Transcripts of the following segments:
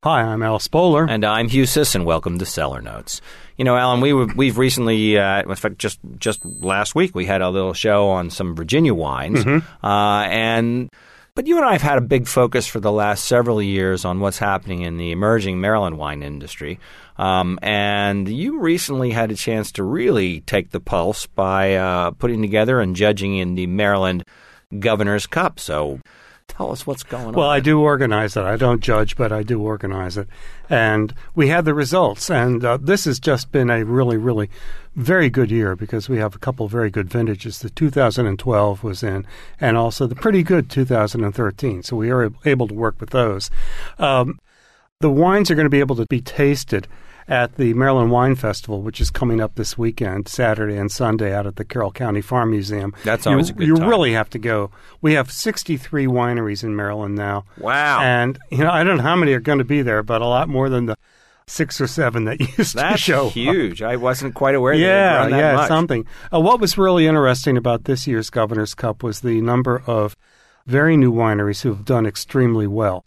Hi, I'm Al Spoler. And I'm Hugh Sisson. Welcome to Cellar Notes. You know, Alan, we've recently, in fact, just last week, we had a little show on some Virginia wines. But you and I have had a big focus for the last several years on what's happening in the emerging Maryland wine industry. And you recently had a chance to really take the pulse by putting together and judging in the Maryland Governor's Cup. So tell us what's going on. Well, I do organize it. I don't judge, but I do organize it. And we had the results. And this has just been a really, really very good year because we have a couple of very good vintages. The 2012 was in, and also the pretty good 2013. So we are able to work with those. The wines are going to be able to be tasted at the Maryland Wine Festival, which is coming up this weekend, Saturday and Sunday, out at the Carroll County Farm Museum. That's always a good time. You really have to go. We have 63 wineries in Maryland now. Wow. And, I don't know how many are going to be there, but a lot more than the 6 or 7 that used to show That's huge. I wasn't quite aware that that much. Something. What was really interesting about this year's Governor's Cup was the number of very new wineries who have done extremely well.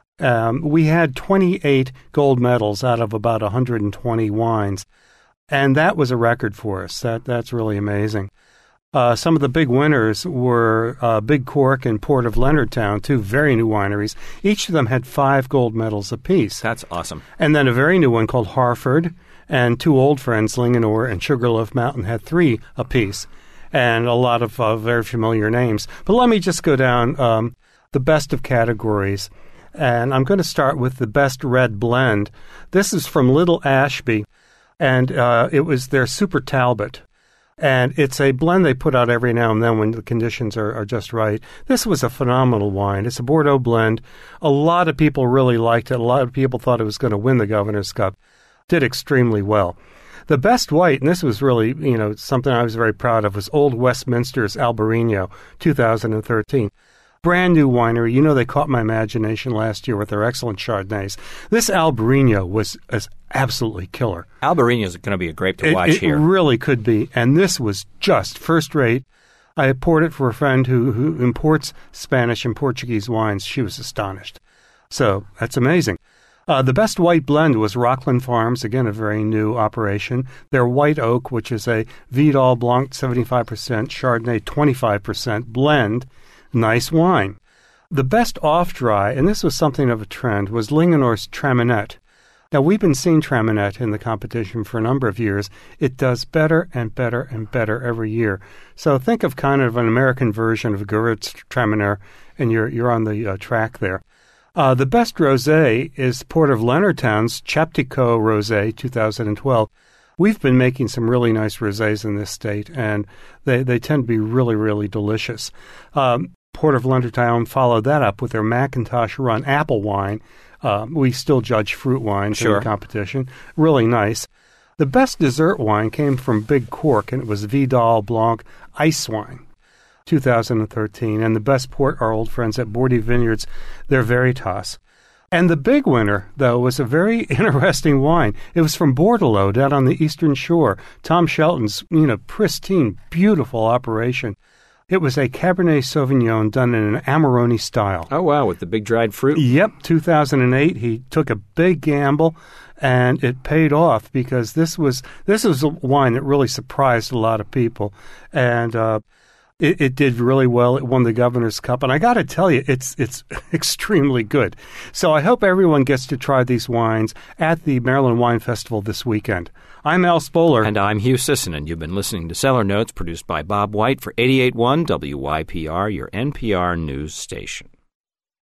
We had 28 gold medals out of about 120 wines, and that was a record for us. That's really amazing. Some of the big winners were Big Cork and Port of Leonardtown, 2 very new wineries. Each of them had 5 gold medals apiece. That's awesome. And then a very new one called Harford, and 2 old friends, Linganore and Sugarloaf Mountain, had 3 apiece, and a lot of very familiar names. But let me just go down the best of categories. And I'm going to start with the best red blend. This is from Little Ashby, and it was their Super Talbot. And it's a blend they put out every now and then when the conditions are just right. This was a phenomenal wine. It's a Bordeaux blend. A lot of people really liked it. A lot of people thought it was going to win the Governor's Cup. Did extremely well. The best white, and this was really, something I was very proud of, was Old Westminster's Albarino, 2013. Brand new winery. They caught my imagination last year with their excellent Chardonnays. This Albarino was absolutely killer. Albarino is going to be a grape to watch here. It really could be. And this was just first rate. I poured it for a friend who imports Spanish and Portuguese wines. She was astonished. So that's amazing. The best white blend was Rockland Farms, again, a very new operation. Their White Oak, which is a Vidal Blanc 75%, Chardonnay 25% blend. Nice wine. The best off-dry, and this was something of a trend, was Linganore's Traminette. Now, we've been seeing Traminette in the competition for a number of years. It does better and better and better every year. So think of kind of an American version of Gewurz Traminer, and you're on the track there. The best rosé is Port of Leonardtown's Chaptico Rosé 2012. We've been making some really nice rosés in this state, and they tend to be really, really delicious. Port of Leonardtown followed that up with their Macintosh Run apple wine. We still judge fruit wines in the competition. Really nice. The best dessert wine came from Big Cork, and it was Vidal Blanc Ice Wine, 2013. And the best port, our old friends at Bordy Vineyards, their Veritas. And the big winner, though, was a very interesting wine. It was from Bordelot, down on the eastern shore. Tom Shelton's, pristine, beautiful operation. It was a Cabernet Sauvignon done in an Amarone style. Oh, wow, with the big dried fruit? Yep, 2008. He took a big gamble, and it paid off because this was a wine that really surprised a lot of people. And it did really well. It won the Governor's Cup. And I got to tell you, it's extremely good. So I hope everyone gets to try these wines at the Maryland Wine Festival this weekend. I'm Al Spoler. And I'm Hugh Sisson, and you've been listening to Cellar Notes, produced by Bob White for 88.1 WYPR, your NPR news station.